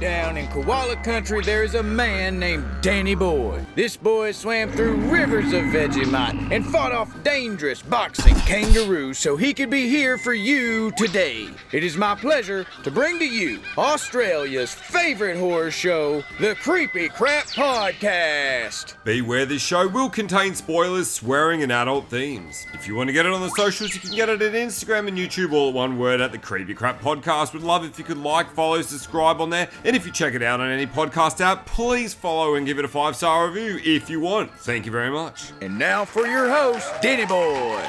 down in Koala Country, there is a man named Danny Boy. This boy swam through rivers of Vegemite and fought off dangerous boxing kangaroos so he could be here for you today. It is my pleasure to bring to you Australia's favorite horror show, the Creepy Crap Podcast. Beware, this show will contain spoilers, swearing, and adult themes. If you want to get it on the socials, you can get it at Instagram and YouTube, all at one word, at the Creepy Crap Podcast. Would love if you could like, follow, subscribe on there. And if you check it out on any podcast app, please follow and give it a 5-star review if you want. Thank you very much. And now for your host, Danny Boy.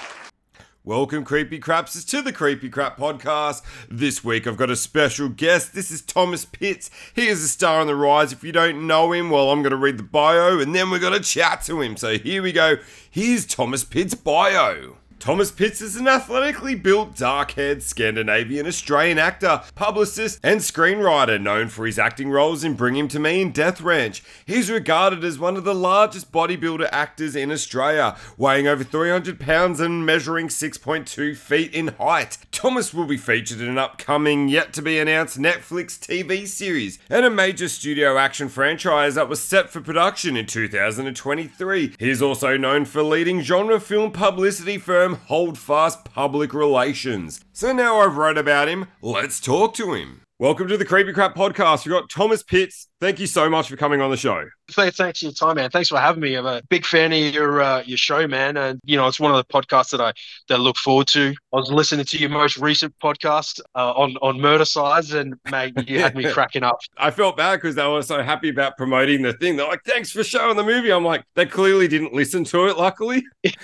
Welcome, Creepy Crapses, to the Creepy Crap Podcast. This week I've got a special guest. This is Thomas Pitts. He is a star on the rise. If you don't know him, well, I'm going to read the bio and then we're going to chat to him. So here we go. Here's Thomas Pitts' bio. Thomas Pitts is an athletically built, dark-haired Scandinavian Australian actor, publicist, and screenwriter known for his acting roles in Bring Him to Me and Death Ranch. He's regarded as one of the largest bodybuilder actors in Australia, weighing over 300 pounds and measuring 6.2 feet in height. Thomas will be featured in an upcoming, yet-to-be-announced Netflix TV series and a major studio action franchise that was set for production in 2023. He is also known for leading genre film publicity firm Holdfast Public Relations. So now I've read about him, let's talk to him. Welcome to the Creepy Crap Podcast. We've got Thomas Pitts. Thank you so much for coming on the show. Thanks for your time, man. Thanks for having me. I'm a big fan of your show, man. And, you know, it's one of the podcasts that I look forward to. I was listening to your most recent podcast on murder size, and, mate, you had me cracking up. I felt bad because they were so happy about promoting the thing. They're like, thanks for showing the movie. I'm like, they clearly didn't listen to it, luckily.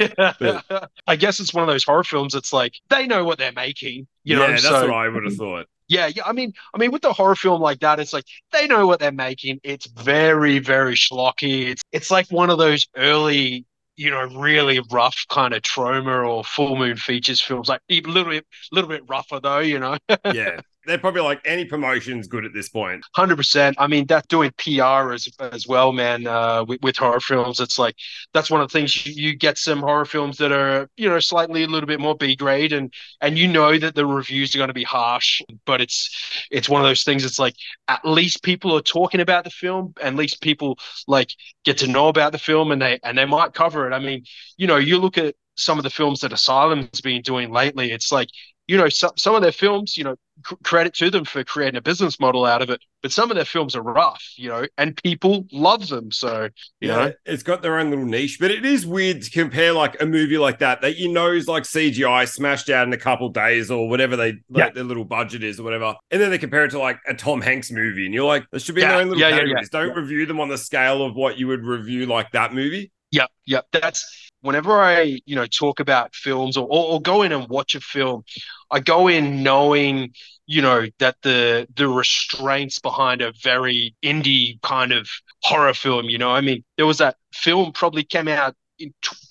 But I guess it's one of those horror films. It's like, they know what they're making. You know, that's what I would have thought. Yeah. I mean, with the horror film like that, it's like they know what they're making. It's very, very schlocky. It's like one of those early, you know, really rough kind of Trauma or Full Moon Features films. Like a little bit rougher though, you know. Yeah. They're probably like, any promotion's good at this point. 100%. I mean, that's doing PR as well, man, with horror films. It's like, that's one of the things you get some horror films that are, you know, slightly a little bit more B grade and you know that the reviews are going to be harsh, but it's one of those things. It's like, at least people are talking about the film, at least people like get to know about the film and they might cover it. I mean, you know, you look at some of the films that Asylum's been doing lately, it's like, you know, some of their films, you know, credit to them for creating a business model out of it, but some of their films are rough, you know, and people love them. So, you know, it's got their own little niche, but it is weird to compare like a movie like that you know is like CGI smashed out in a couple days or whatever their little budget is or whatever, and then they compare it to like a Tom Hanks movie, and you're like, there should be their own little categories. Don't review them on the scale of what you would review like that movie. Yeah. That's whenever I, you know, talk about films or go in and watch a film, I go in knowing, you know, that the restraints behind a very indie kind of horror film, you know. I mean, there was that film probably came out in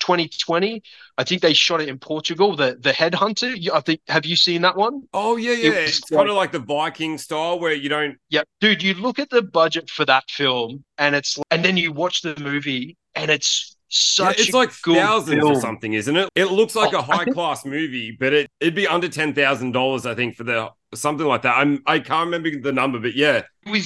2020. I think they shot it in Portugal, the Headhunter. I think, have you seen that one? Oh, yeah. It's kind of like the Viking style where you don't... Yeah, dude, you look at the budget for that film and then you watch the movie and it's it's like thousands or something, isn't it? It looks like a high-class movie, but it'd be under $10,000, I think, for something like that. I can't remember the number, but yeah.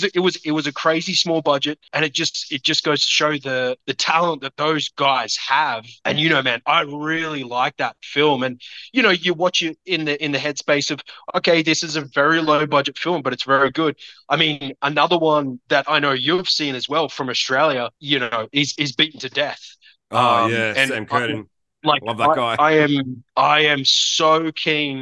It was a crazy small budget, and it just goes to show the talent that those guys have. And, you know, man, I really like that film. And, you know, you watch it in the headspace of, okay, this is a very low budget film, but it's very good. I mean, another one that I know you've seen as well from Australia, you know, is Beaten to Death. Oh, yeah, Sam Curtin. Love that guy. I am so keen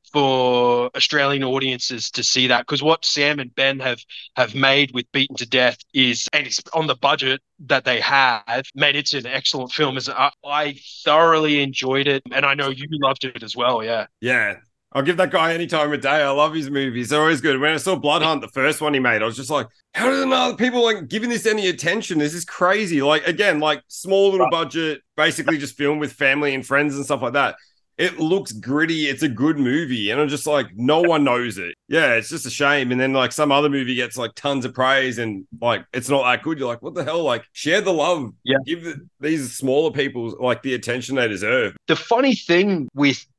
for Australian audiences to see that, because what Sam and Ben have made with Beaten to Death is, and it's on the budget that they have, made it an excellent film. I thoroughly enjoyed it, and I know you loved it as well. Yeah. I'll give that guy any time of day. I love his movies. They're always good. When I saw Blood Hunt, the first one he made, I was just like, how do other people like giving this any attention? This is crazy. Like, again, like small little budget, basically just filmed with family and friends and stuff like that. It looks gritty. It's a good movie. And I'm just like, no one knows it. Yeah, it's just a shame. And then like some other movie gets like tons of praise and like it's not that good. You're like, what the hell? Like, share the love. Yeah. Give these smaller people like the attention they deserve. The funny thing with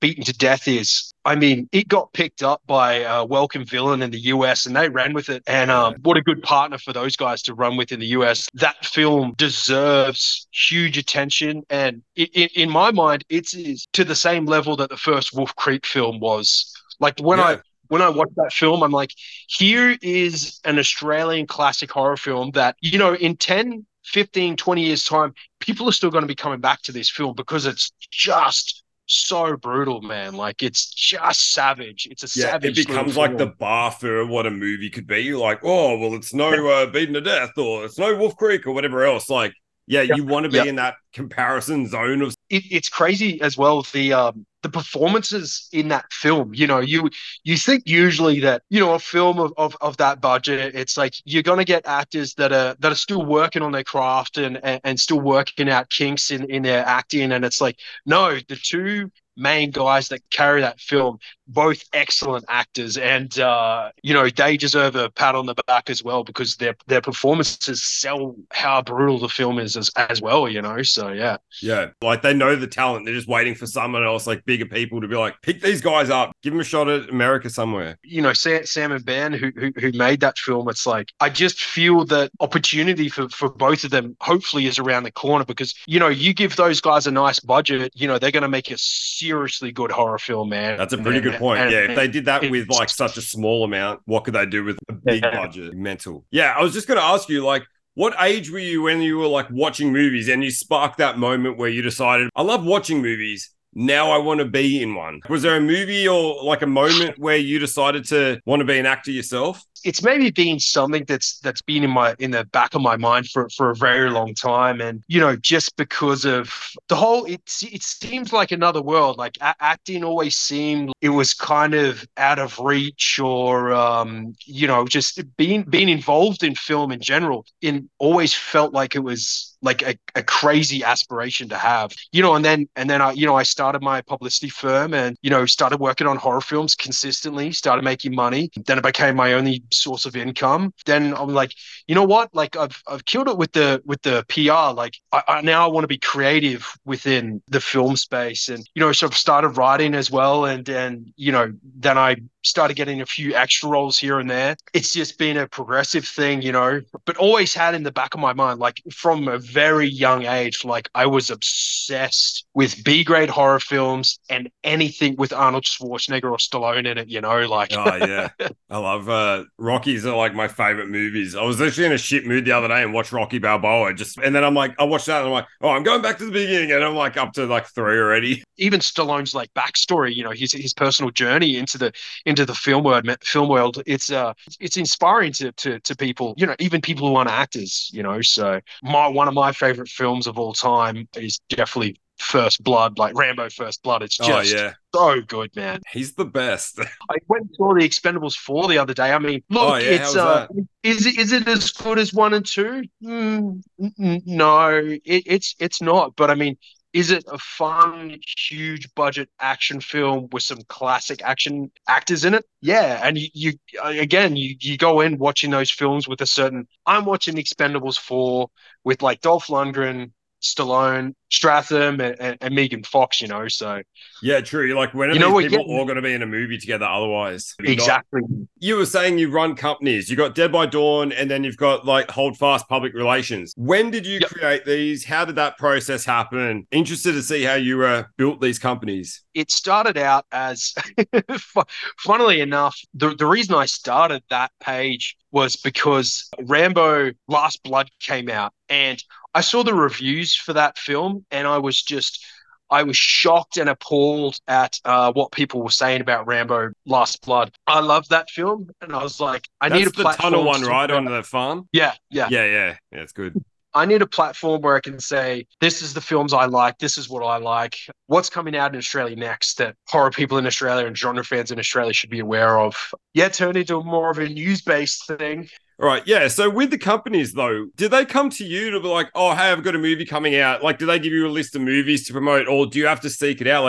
Beaten to Death is, I mean, it got picked up by Welcome Villain in the US and they ran with it. And what a good partner for those guys to run with in the US. That film deserves huge attention. And in my mind, it is to the same level that the first Wolf Creek film was. Like when I watch that film, I'm like, here is an Australian classic horror film that, you know, in 10, 15, 20 years' time, people are still going to be coming back to this film because it's just so brutal, man. Like, it's just savage. It's a savage. It becomes like the bar for what a movie could be. Like, oh, well, it's no Beaten to Death or it's no Wolf Creek or whatever else. Like, you want to be in that comparison zone of. It's crazy as well. The performances in that film, you know, you think usually that, you know, a film of that budget, it's like you're going to get actors that are still working on their craft and still working out kinks in their acting. And it's like, no, the two main guys that carry that film, both excellent actors, and you know, they deserve a pat on the back as well because their performances sell how brutal the film is as well, you know. So yeah, like they know the talent, they're just waiting for someone else, like bigger people, to be like, pick these guys up, give them a shot at America somewhere. You know, Sam and Ben who made that film, it's like I just feel that opportunity for both of them hopefully is around the corner because, you know, you give those guys a nice budget, you know, they're going to make a seriously good horror film, man. That's a pretty good point. If they did that with like such a small amount, what could they do with a big budget? Mental. Yeah, I was just going to ask you, like, what age were you when you were like watching movies and you sparked that moment where you decided, I love watching movies, now I want to be in one? Was there a movie or like a moment where you decided to want to be an actor yourself? It's maybe been something that's been in the back of my mind for a very long time. And, you know, just because of the whole, it seems like another world. Like acting always seemed it was kind of out of reach, or you know, just being involved in film in general, always felt like it was like a crazy aspiration to have, you know. And then I started my publicity firm and, you know, started working on horror films consistently, started making money. Then it became my only source of income. Then I'm like, you know what? Like I've killed it with the PR. Like I now want to be creative within the film space, and, you know, so I've started writing as well. And you know, then I started getting a few extra roles here and there. It's just been a progressive thing, you know, but always had in the back of my mind, like from a very young age, like I was obsessed with B-grade horror films and anything with Arnold Schwarzenegger or Stallone in it, you know, like. Oh yeah, I love Rockies are like my favorite movies. I was actually in a shit mood the other day and watched Rocky Balboa, and then I'm like, I watched that and I'm like, oh, I'm going back to the beginning, and I'm like up to like 3 already. Even Stallone's like backstory, you know, his personal journey into the film world, it's inspiring to people, you know, even people who aren't actors, you know. So one of my favorite films of all time is definitely First Blood, like Rambo First Blood. It's just so good, man. He's the best. I went and saw The Expendables 4 the other day. I mean, look, it's is it as good as 1 and 2? No, it's not. But I mean, is it a fun, huge budget action film with some classic action actors in it? Yeah. And you go in watching those films with a certain, I'm watching The Expendables 4 with like Dolph Lundgren, Stallone, Stratham, and Megan Fox, you know. So yeah, true. Like, when are these people all going to be in a movie together otherwise? Exactly. You were saying you run companies. You got Dead by Dawn, and then you've got like Holdfast Public Relations. When did you create these? How did that process happen? Interested to see how you built these companies. It started out as, funnily enough, the reason I started that page was because Rambo Last Blood came out, and I saw the reviews for that film, and I was shocked and appalled at what people were saying about Rambo Last Blood. I loved that film, and I was like, I need a platform. That's the tunnel one, right, on the farm? Yeah. It's good. I need a platform where I can say, this is the films I like, this is what I like, what's coming out in Australia next that horror people in Australia and genre fans in Australia should be aware of. Yeah, turned into more of a news-based thing. All right, yeah. So with the companies, though, did they come to you to be like, oh, hey, I've got a movie coming out? Like, do they give you a list of movies to promote, or do you have to seek it out? Like,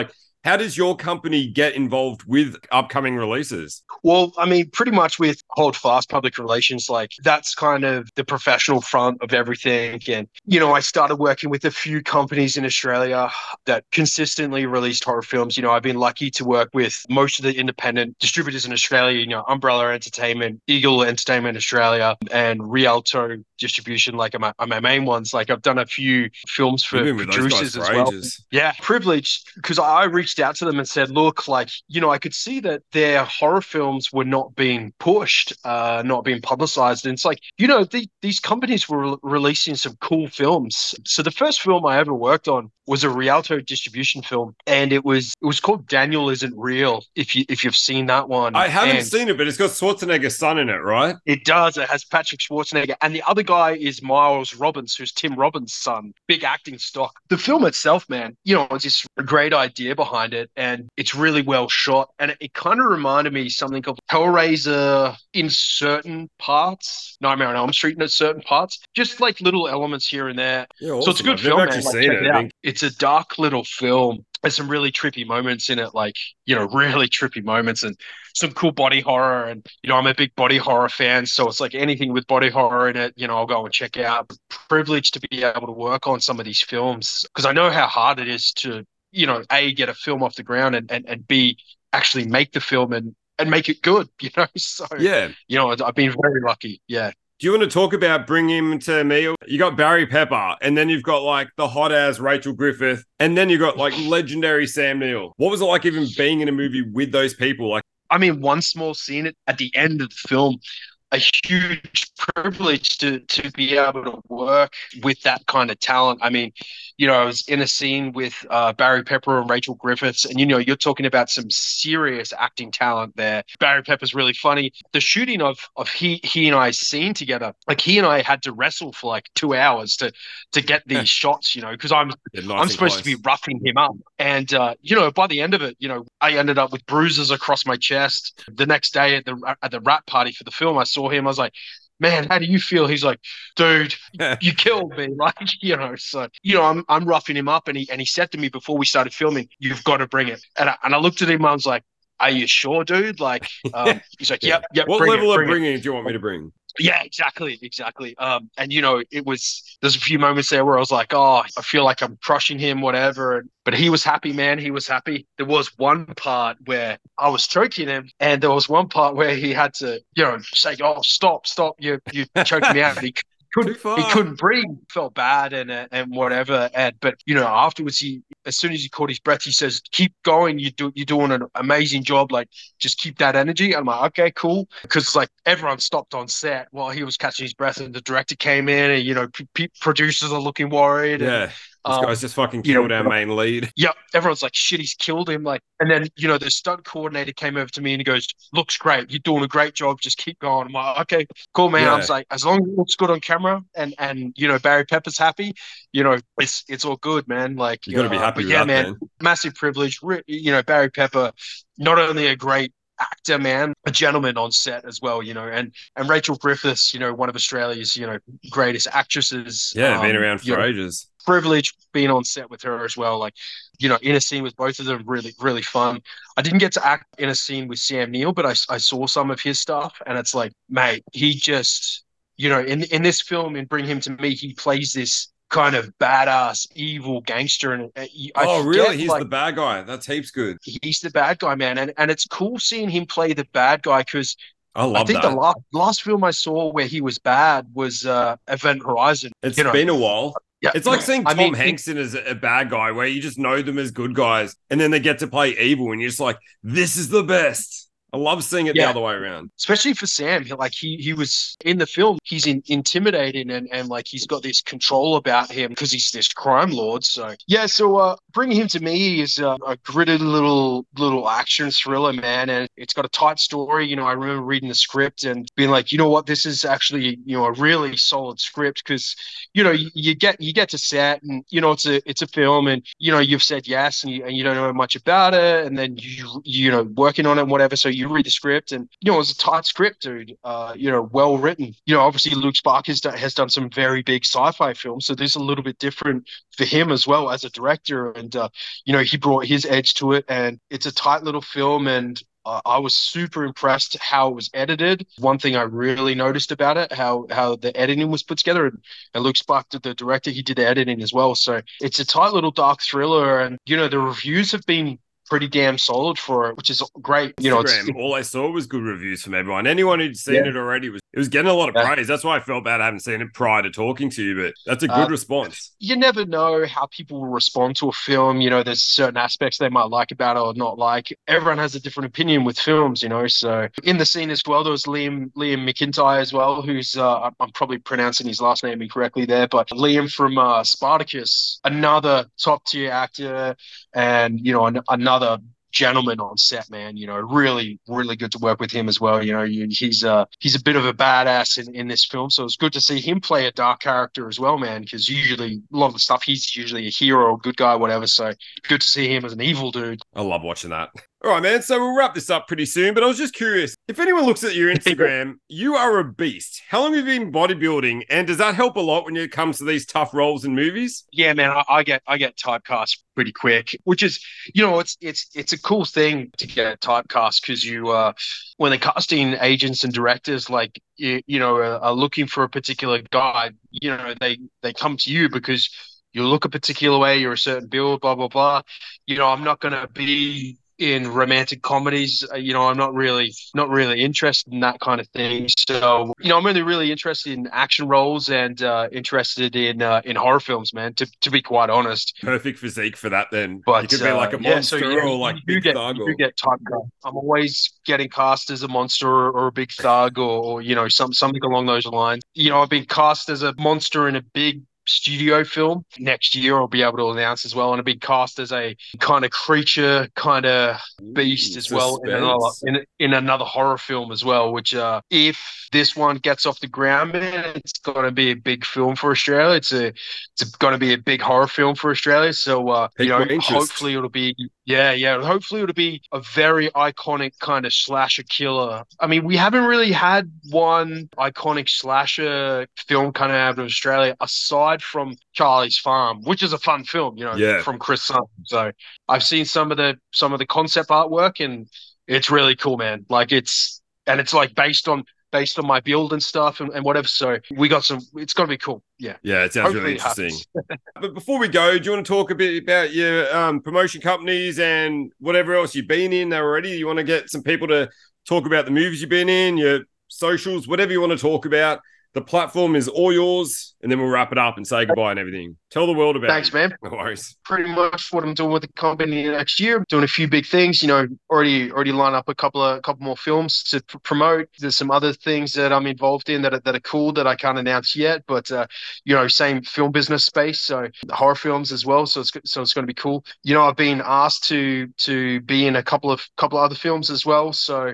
How does your company get involved with upcoming releases? Well, I mean, pretty much with Holdfast Public Relations, like that's kind of the professional front of everything. And, I started working with a few companies in Australia that consistently released horror films. I've been lucky to work with most of the independent distributors in Australia, Umbrella Entertainment, Eagle Entertainment Australia, and Rialto Distribution, like are my main ones. Like I've done a few films for producers as well. Yeah, privileged, because I reached out to them and said, look, like, I could see that their horror films were not being pushed, not being publicized. And it's like, these companies were releasing some cool films. So the first film I ever worked on was a Rialto Distribution film, and it was called Daniel Isn't Real, if you've seen that one. I haven't seen it, but it's got Schwarzenegger's son in it, right? It does. It has Patrick Schwarzenegger, and the other guy is Miles Robbins, who's Tim Robbins' son. Big acting stock. The film itself, man, it's this great idea behind it, and it's really well shot, and it kind of reminded me something of Hellraiser in certain parts, Nightmare on Elm Street in certain parts, just like little elements here and there. Yeah, awesome. So it's a good film, man. Seen it. It's a dark little film. There's some really trippy moments in it, like, really trippy moments, and some cool body horror. And, I'm a big body horror fan. So it's like anything with body horror in it, I'll go and check out. Privileged to be able to work on some of these films, because I know how hard it is to, A, get a film off the ground, and B, actually make the film and make it good, So, yeah, I've been very lucky. Yeah. Do you want to talk about Bring Him to Me? You got Barry Pepper, and then you've got like the hot ass Rachel Griffith, and then you got like legendary Sam Neill. What was it like even being in a movie with those people? Like, I mean, one small scene at the end of the film, a huge privilege to be able to work with that kind of talent. I mean, I was in a scene with Barry Pepper and Rachel Griffiths, and you're talking about some serious acting talent there. Barry Pepper's really funny. The shooting of he and I's scene together, like he and I had to wrestle for like 2 hours to get these shots, because I'm supposed to be roughing him up, and by the end of it, I ended up with bruises across my chest. The next day at the wrap party for the film, I saw him. I was like, man, how do you feel? He's like, dude, you killed me. Like, so, I'm roughing him up, and he said to me before we started filming, you've got to bring it. And I looked at him, I was like, are you sure, dude? Like, he's like, yep. What level of bringing do you want me to bring? Yeah, exactly. And there's a few moments there where I was like, oh, I feel like I'm crushing him, whatever. But he was happy, man. He was happy. There was one part where I was choking him, and there was one part where he had to, say, oh, stop, you choked me out. He couldn't breathe. Felt bad and whatever. But afterwards, as soon as he caught his breath, he says, "Keep going. You're doing an amazing job. Like, just keep that energy." I'm like, okay, cool. Because like everyone stopped on set while he was catching his breath, and the director came in, and producers are looking worried. Yeah. This guy's just fucking killed our main lead. Yeah, everyone's like, shit, he's killed him. Like, and then the stunt coordinator came over to me and he goes, "Looks great. You're doing a great job. Just keep going." I'm like, okay, cool, man. Yeah. I was like, as long as it looks good on camera, and Barry Pepper's happy, it's all good, man. Like, you got to be happy with that, man. Massive privilege. Barry Pepper, not only a great actor, man, a gentleman on set as well, and Rachel Griffiths, one of Australia's, greatest actresses. Yeah, been around for ages. Privilege being on set with her as well, like, in a scene with both of them, really, really fun. I didn't get to act in a scene with Sam Neill, but I saw some of his stuff, and it's like, mate, he just, in this film, in Bring Him to Me, he plays this kind of badass, evil gangster. And really? He's the bad guy. That's heaps good. He's the bad guy, man. And it's cool seeing him play the bad guy, because I think that. the last film I saw where he was bad was Event Horizon. It's been a while. Yeah. It's like seeing Tom Hanks in as a bad guy, where you just know them as good guys, and then they get to play evil, and you're just like, this is the best. I love seeing it the other way around. Especially for Sam. Like, he was in the film, he's intimidating, and like he's got this control about him because he's this crime lord. So Bringing Him to Me is a gritty little action thriller, man, and it's got a tight story. I remember reading the script and being like, this is actually a really solid script, because you get to set, and it's a film, and you've said yes, and you don't know much about it, and then you working on it and whatever, so you you read the script, and it was a tight script, dude. Well written. Obviously Luke Spark has done some very big sci-fi films, so this is a little bit different for him as well as a director, and he brought his edge to it, and it's a tight little film, and I was super impressed how it was edited. One thing I really noticed about it, how the editing was put together, and Luke Spark, the director, he did the editing as well. So it's a tight little dark thriller, and the reviews have been pretty damn solid for it, which is great. Instagram, all I saw was good reviews from everyone. Anyone who'd seen it already was getting a lot of praise. That's why I felt bad I haven't seen it prior to talking to you, but that's a good response. You never know how people will respond to a film. There's certain aspects they might like about it or not like. Everyone has a different opinion with films, so in the scene as well, there was Liam McIntyre as well, who's I'm probably pronouncing his last name incorrectly there, but Liam from Spartacus, another top tier actor, and another gentleman on set, man. Really, really good to work with him as well. He's a bit of a badass in this film, so it's good to see him play a dark character as well, man. Because usually a lot of the stuff, he's usually a hero or good guy, whatever. So good to see him as an evil dude. I love watching that. All right, man. So we'll wrap this up pretty soon, but I was just curious. If anyone looks at your Instagram, you are a beast. How long have you been bodybuilding? And does that help a lot when it comes to these tough roles in movies? Yeah, man, I get typecast pretty quick, which is, it's a cool thing to get typecast, because when the casting agents and directors are looking for a particular guy, they come to you because you look a particular way, you're a certain build, blah, blah, blah. I'm not going to be in romantic comedies. I'm not really interested in that kind of thing. So, I'm only really interested in action roles and interested in horror films, man, to be quite honest. Perfect physique for that then. But you could be like a monster or like big thug. You get typecast. I'm always getting cast as a monster or a big thug or something along those lines. I've been cast as a monster in a big studio film. Next year I'll be able to announce as well, and I'll be cast as a kind of creature, kind of beast as well in another horror film as well, which if this one gets off the ground, man, it's going to be a big film for Australia. It's going to be a big horror film for Australia, so hopefully it'll be hopefully it'll be a very iconic kind of slasher killer. I mean, we haven't really had one iconic slasher film kind of out of Australia aside from Charlie's Farm, which is a fun film, from Chris Sun. So I've seen some of the concept artwork, and it's really cool, man. Like it's like based on my build and stuff and whatever. So we got it's going to be cool. Yeah. Yeah, it sounds really interesting. But before we go, do you want to talk a bit about your promotion companies and whatever else you've been in already? You want to get some people to talk about the movies you've been in, your socials, whatever you want to talk about. The platform is all yours, and then we'll wrap it up and say goodbye and everything. Tell the world about Thanks, man. No worries. Pretty much what I'm doing with the company next year. I'm doing a few big things, already lined up a couple more films to promote. There's some other things that I'm involved in that are cool that I can't announce yet, but same film business space, so horror films as well. So it's going to be cool. I've been asked to be in a couple of other films as well. So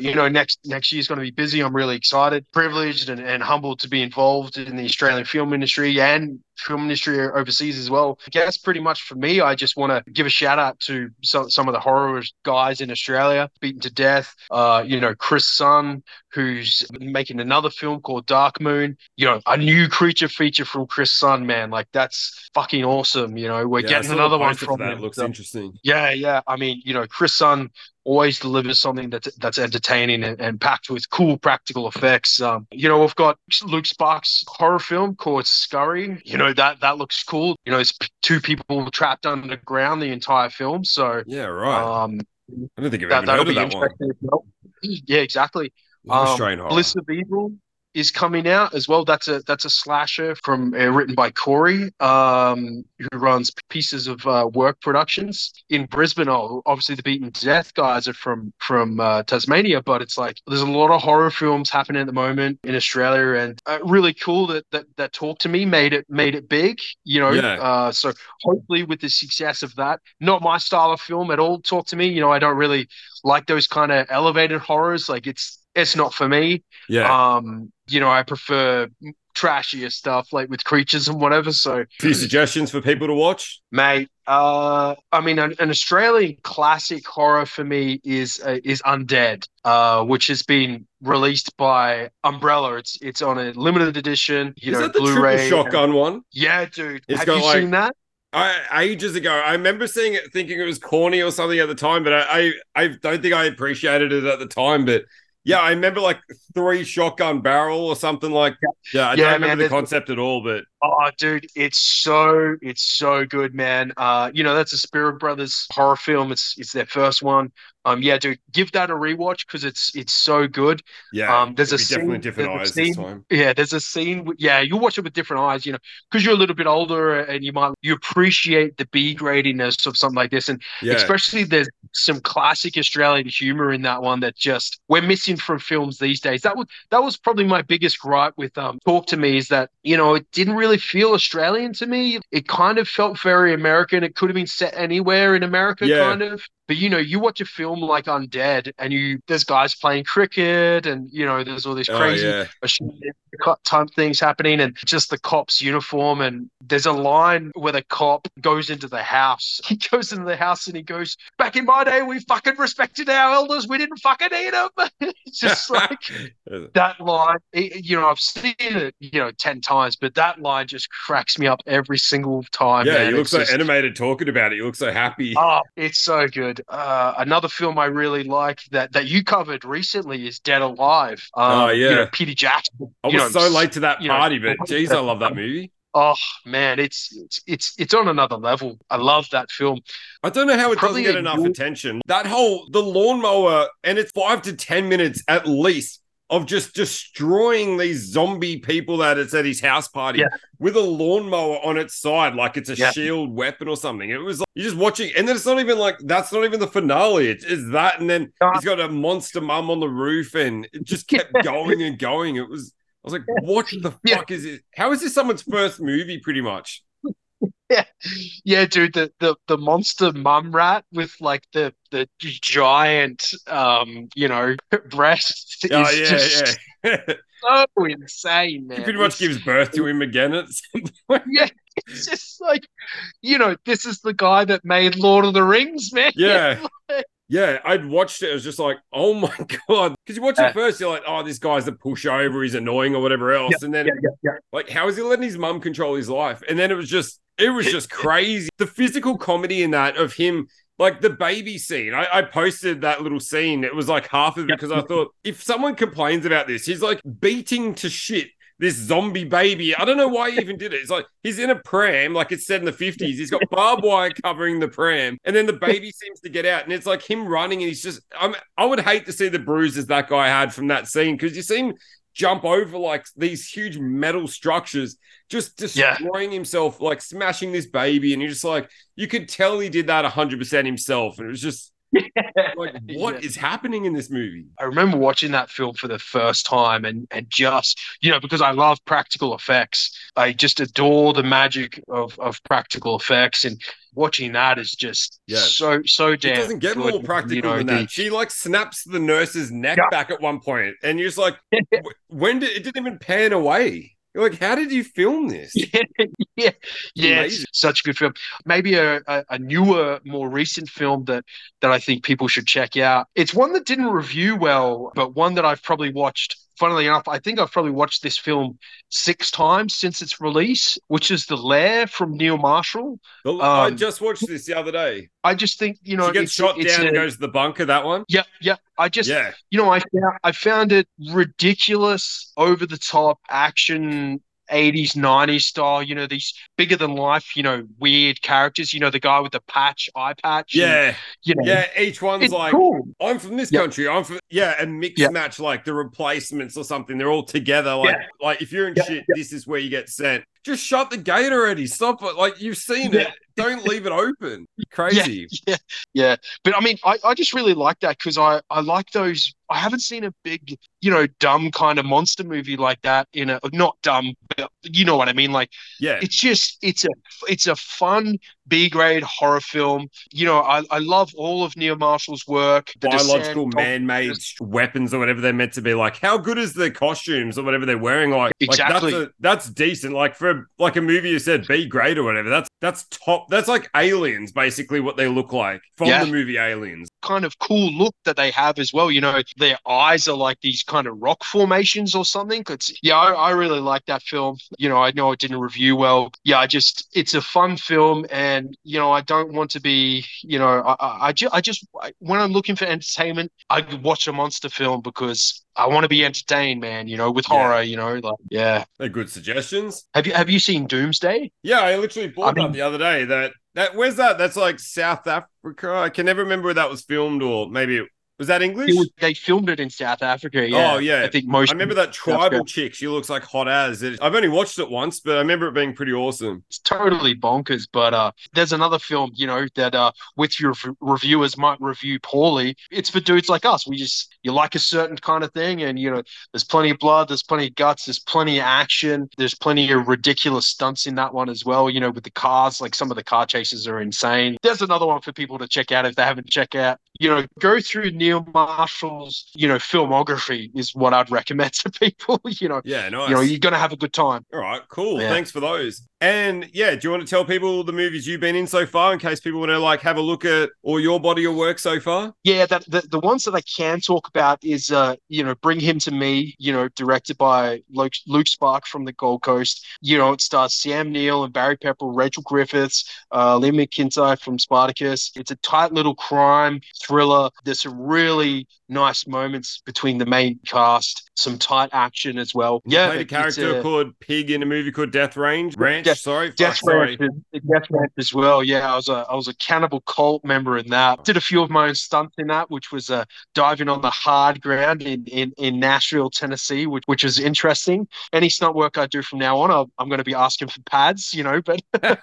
next year's going to be busy. I'm really excited, privileged, and humbled to be involved in the Australian film industry and film industry overseas as well. I guess pretty much for me, I just want to give a shout out to some of the horror guys in Australia, Beaten to Death, Chris Sun, who's making another film called Dark Moon, a new creature feature from Chris Sun, man. Like that's fucking awesome. We're getting another one from that. him. Looks interesting. Yeah. I mean, Chris Sun always delivers something that's entertaining and packed with cool practical effects. We've got Luke Sparks' horror film called Scurry. That looks cool. It's two people trapped underground the entire film. So yeah, right. I don't think I've ever heard of that one. Well. Yeah, exactly. Australian horror. Bliss of Evil is coming out as well. That's a slasher from written by Corey, who runs Pieces of Work Productions in Brisbane. Obviously, the Beaten to Death guys are from Tasmania, but it's like there's a lot of horror films happening at the moment in Australia, and really cool that Talk to Me made it big. So hopefully with the success of that, not my style of film at all. Talk to Me, I don't really like those kind of elevated horrors. Like it's not for me. Yeah. I prefer trashier stuff like with creatures and whatever. So, A few suggestions for people to watch? mate, I mean, an Australian classic horror for me is Undead, which has been released by Umbrella. It's on a limited edition, Is that the Blu-ray. triple shotgun one? Yeah, dude. It's Have got you like seen that? ages ago. I remember seeing it, thinking it was corny or something at the time, but I don't think I appreciated it at the time. But yeah, I remember like 3 shotgun barrel or something like. Yeah, I don't remember the concept at all, but. Oh, dude, it's so good, man. That's a Spirit Brothers horror film. It's their first one. Yeah, dude, give that a rewatch because it's so good. Yeah, there's a definitely scene, different eyes this time. Yeah, there's a scene. Yeah, you watch it with different eyes, because you're a little bit older and you appreciate the B gradiness of something like this, and especially there's some classic Australian humor in that one that just we're missing from films these days. That was probably my biggest gripe with Talk to Me is that it didn't really feel Australian to me. It kind of felt very American. It could have been set anywhere in America, kind of. But you watch a film like Undead, and there's guys playing cricket, and there's all these crazy type things happening, and just the cop's uniform. And there's a line where the cop goes into the house. He goes into the house and he goes, "Back in my day, we fucking respected our elders. We didn't fucking eat them." It's just like that line. I've seen it, 10 times, but that line just cracks me up every single time. Yeah, man. you look so animated talking about it. You look so happy. Oh, it's so good. Another film I really like that you covered recently is Dead Alive. Peter Jackson. I was so late to that party, but geez, I love that movie. Oh man, it's on another level. I love that film. I don't know how it doesn't get enough attention. The lawnmower, and it's 5 to 10 minutes at least of just destroying these zombie people that it's at his house party with a lawnmower on its side, like it's a shield weapon or something. It was like, you're just watching, and then it's not even like, that's not even the finale. It's that, and then he's got a monster mum on the roof, and it just kept going and going. I was like, what the fuck is it? How is this someone's first movie, pretty much? Yeah, dude. The monster mum rat with like the giant breast is so insane, man. He pretty much gives birth to him again at some point. Yeah, it's just like this is the guy that made Lord of the Rings, man. Yeah. Yeah, I'd watched it. It was just like, oh my God. Because you watch it first, you're like, oh, this guy's a pushover, he's annoying or whatever else. And then, like, how is he letting his mum control his life? And then it was just crazy. The physical comedy in that of him, like the baby scene. I posted that little scene. It was like half of it because I thought, if someone complains about this, he's like beating to shit this zombie baby. I don't know why he even did it. It's like he's in a pram, like it's set in the 50s. He's got barbed wire covering the pram, and then the baby seems to get out, and it's like him running, and he's just. I would hate to see the bruises that guy had from that scene, because you see him jump over like these huge metal structures, just destroying himself, like smashing this baby, and you're just like, you could tell he did that 100% himself, and it was just. Like, what is happening in this movie? I remember watching that film for the first time and just, because I love practical effects. I just adore the magic of practical effects, and watching that is just so damn. It doesn't get more practical than that. She like snaps the nurse's neck back at one point, and you're just like, when did it didn't even pan away? You're like, how did you film this? Yeah, it's such a good film. Maybe a newer, more recent film that I think people should check out. It's one that didn't review well, but one that I've probably watched. Funnily enough, I think I've probably watched this film 6 times since its release, which is The Lair from Neil Marshall. I just watched this the other day. I just think, she gets shot down and goes to the bunker, that one? Yeah. I found it ridiculous, over the top action, 80s, 90s style, these bigger than life, weird characters, the guy with the eye patch. Yeah. Each one's like, cool. I'm from this country. I'm from, and mix match like the Replacements or something. They're all together. Like if you're in shit, this is where you get sent. Just shut the gate already. Stop it. Like, you've seen it. Don't leave it open. Crazy. Yeah. But I mean, I just really like that, because I like those I haven't seen a big, dumb kind of monster movie like that in a not dumb, but you know what I mean. Like Yeah. it's a fun B grade horror film. I love all of Neil Marshall's work. The Biological Descent, man-made weapons or whatever they're meant to be. Like, how good is the costumes or whatever they're wearing? Like, Exactly. that's decent. Like for like a movie you said B grade or whatever. That's top. That's like Aliens, basically what they look like from Yeah. the movie Aliens. Kind of cool look that they have as well. Their eyes are like these kind of rock formations or something. I really like that film. I know it didn't review well. Yeah, it's a fun film, and I don't want to be, when I'm looking for entertainment, I watch a monster film because I want to be entertained, man. With horror, yeah. They're good suggestions. Have you seen Doomsday? Yeah, I literally bought I that mean- the other day. That where's that? That's like South Africa. I can never remember where that was filmed, or maybe was that English? They filmed it in South Africa. Yeah. Oh yeah, I think most. I remember that tribal chick. She looks like hot as. I've only watched it once, but I remember it being pretty awesome. It's totally bonkers. But there's another film, that with your reviewers might review poorly. It's for dudes like us. You like a certain kind of thing, and there's plenty of blood, there's plenty of guts, there's plenty of action, there's plenty of ridiculous stunts in that one as well. With the cars, like some of the car chases are insane. There's another one for people to check out if they haven't checked out. Go through Neil Marshall's, filmography is what I'd recommend to people. Yeah, nice. You're gonna have a good time. All right, cool. Yeah. Thanks for those. And yeah, do you want to tell people the movies you've been in so far in case people want to like have a look at all your body of work so far? Yeah, the ones that I can talk about is Bring Him to Me, directed by Luke Spark from the Gold Coast. It stars Sam Neill and Barry Pepper, Rachel Griffiths, Liam McIntyre from Spartacus. It's a tight little crime thriller. There's some really nice moments between the main cast, some tight action as well. You played a character called Pig in a movie called Death Ranch. Death Ranch as well. Yeah, I was a Cannibal Cult member in that. Did a few of my own stunts in that, which was diving on the hard ground in Nashville, Tennessee, which is interesting. Any stunt work I do from now on, I'm going to be asking for pads, but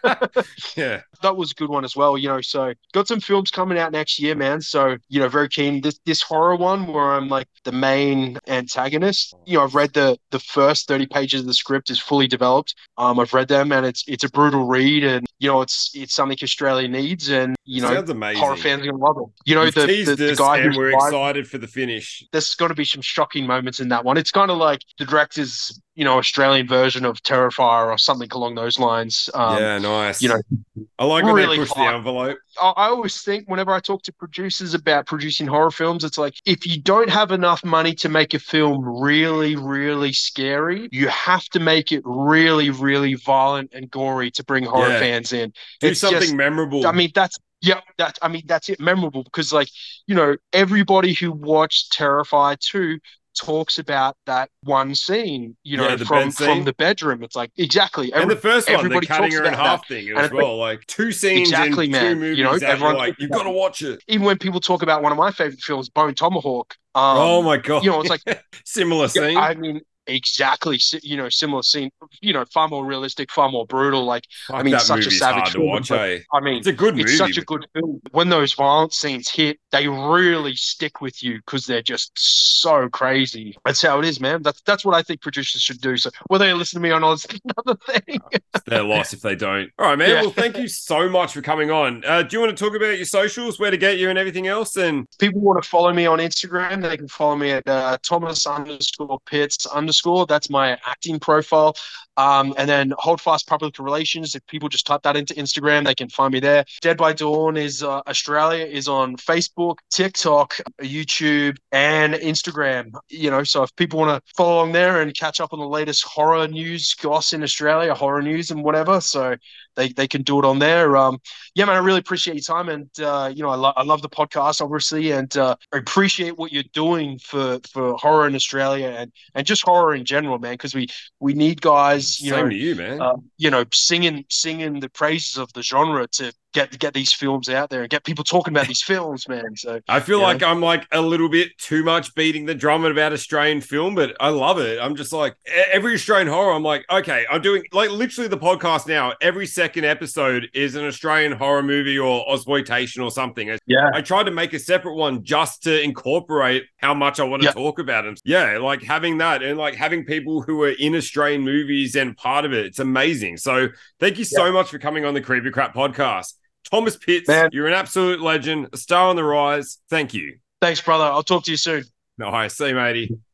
yeah, that was a good one as well. So got some films coming out next year, man. So very keen. This horror one where I'm like the main antagonist. I've read the first 30 pages of the script is fully developed. I've read them, and it's a brutal read, and it's something Australia needs, and sounds amazing. Horror fans are gonna love it. The guy and we're excited for the finish. There's got to be some shocking moments in that one. It's kind of like the director's Australian version of Terrifier or something along those lines. Yeah, nice. I like when really they push the envelope. I always think whenever I talk to producers about producing horror films, it's like if you don't have enough money to make a film really, really scary, you have to make it really, really violent and gory to bring horror fans in. Do something memorable. I mean, that's it, memorable, because everybody who watched Terrifier 2 talks about that one scene, from the bedroom. It's like, exactly. And the first one, the cutting her in half thing as well. Like two scenes in two movies. Everyone, you've got to watch it. Even when people talk about one of my favorite films, Bone Tomahawk. Oh my God. It's like similar scene. I mean, exactly. Similar scene, far more realistic, far more brutal. Like, I mean, such a savage film. I mean, it's a good movie. It's such a good film. When those violent scenes hit, they really stick with you because they're just so crazy. That's how it is, man. That's what I think producers should do. So whether they listen to me or not is another thing. It's their loss if they don't. All right, man. Yeah. Well, thank you so much for coming on. Do you want to talk about your socials, where to get you and everything else? And people want to follow me on Instagram, they can follow me at Thomas_Pitts_. That's my acting profile. And then Holdfast Public Relations. If people just type that into Instagram, they can find me there. Dead by Dawn is Australia is on Facebook, TikTok, YouTube, and Instagram. So if people want to follow along there and catch up on the latest horror news, goss in Australia, horror news and whatever, so they can do it on there. Yeah, man, I really appreciate your time, and I love the podcast, obviously, and I appreciate what you're doing for horror in Australia and just horror in general, man, because we need guys, same to you, man. Singing the praises of the genre to get these films out there and get people talking about these films, man. So I feel like I'm like a little bit too much beating the drum about Australian film, but I love it. I'm just like every Australian horror. I'm like, okay, I'm doing like literally the podcast now. Every second episode is an Australian horror movie or exploitation or something. Yeah. I tried to make a separate one just to incorporate how much I want to talk about them. Yeah, like having that and like having people who are in Australian movies and part of it. It's amazing. So thank you so much for coming on the Creepy Crap podcast. Thomas Pitts, man, you're an absolute legend, a star on the rise. Thank you. Thanks, brother. I'll talk to you soon. No, see you, matey.